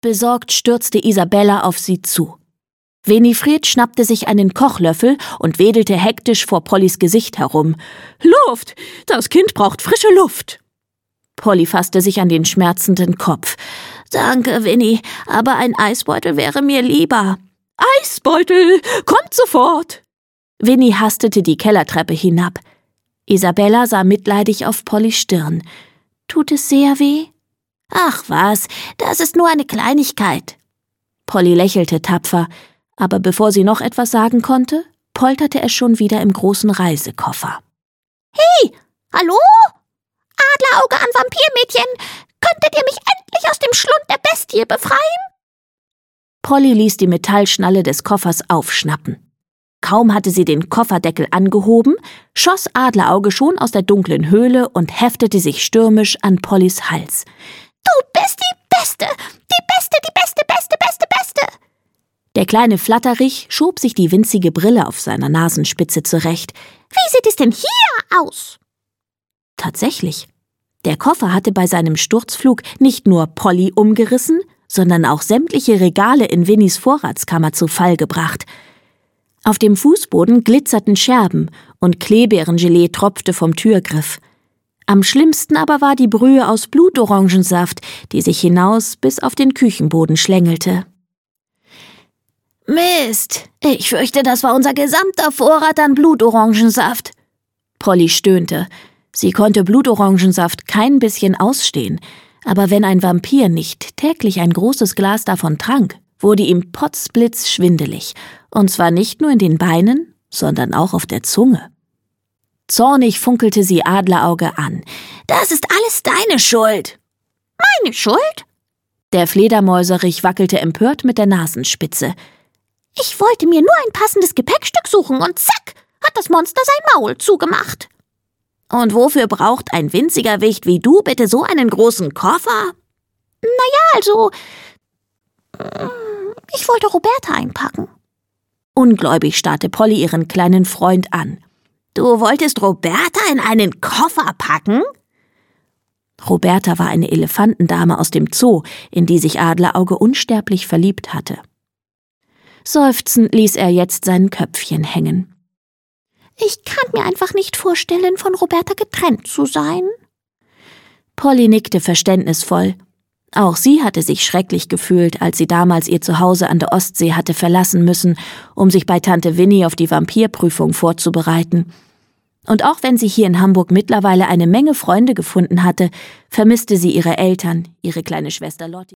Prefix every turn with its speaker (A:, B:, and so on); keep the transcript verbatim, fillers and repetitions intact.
A: Besorgt stürzte Isabella auf sie zu. Winifred schnappte sich einen Kochlöffel und wedelte hektisch vor Pollys Gesicht herum. »Luft! Das Kind braucht frische Luft!« Polly fasste sich an den schmerzenden Kopf. »Danke, Winnie, aber ein Eisbeutel wäre mir lieber.« »Eisbeutel! Kommt sofort!« Winnie hastete die Kellertreppe hinab. Isabella sah mitleidig auf Pollys Stirn. »Tut es sehr weh?« »Ach was, das ist nur eine Kleinigkeit.« Polly lächelte tapfer, aber bevor sie noch etwas sagen konnte, polterte es schon wieder im großen Reisekoffer. »Hey, hallo? Adlerauge an Vampirmädchen, könntet ihr mich endlich aus dem Schlund der Bestie befreien?« Polly ließ die Metallschnalle des Koffers aufschnappen. Kaum hatte sie den Kofferdeckel angehoben, schoss Adlerauge schon aus der dunklen Höhle und heftete sich stürmisch an Pollys Hals. »Du bist die Beste! Die Beste, die Beste, Beste, Beste, Beste!« Der kleine Flatterich schob sich die winzige Brille auf seiner Nasenspitze zurecht. »Wie sieht es denn hier aus?« Tatsächlich. Der Koffer hatte bei seinem Sturzflug nicht nur Polly umgerissen, sondern auch sämtliche Regale in Winnies Vorratskammer zu Fall gebracht. Auf dem Fußboden glitzerten Scherben und Kleebeerengelee tropfte vom Türgriff. Am schlimmsten aber war die Brühe aus Blutorangensaft, die sich hinaus bis auf den Küchenboden schlängelte. »Mist, ich fürchte, das war unser gesamter Vorrat an Blutorangensaft.« Polly stöhnte. Sie konnte Blutorangensaft kein bisschen ausstehen, aber wenn ein Vampir nicht täglich ein großes Glas davon trank, wurde ihm potzblitzschwindelig, und zwar nicht nur in den Beinen, sondern auch auf der Zunge. Zornig funkelte sie Adlerauge an. »Das ist alles deine Schuld!« »Meine Schuld?« Der Fledermäuserich wackelte empört mit der Nasenspitze. »Ich wollte mir nur ein passendes Gepäckstück suchen und zack, hat das Monster sein Maul zugemacht.« »Und wofür braucht ein winziger Wicht wie du bitte so einen großen Koffer?« »Naja, also, ich wollte Roberta einpacken.« Ungläubig starrte Polly ihren kleinen Freund an. »Du wolltest Roberta in einen Koffer packen?« Roberta war eine Elefantendame aus dem Zoo, in die sich Adlerauge unsterblich verliebt hatte. Seufzend ließ er jetzt sein Köpfchen hängen. »Ich kann mir einfach nicht vorstellen, von Roberta getrennt zu sein.« Polly nickte verständnisvoll. Auch sie hatte sich schrecklich gefühlt, als sie damals ihr Zuhause an der Ostsee hatte verlassen müssen, um sich bei Tante Winnie auf die Vampirprüfung vorzubereiten. Und auch wenn sie hier in Hamburg mittlerweile eine Menge Freunde gefunden hatte, vermisste sie ihre Eltern, ihre kleine Schwester Lotti.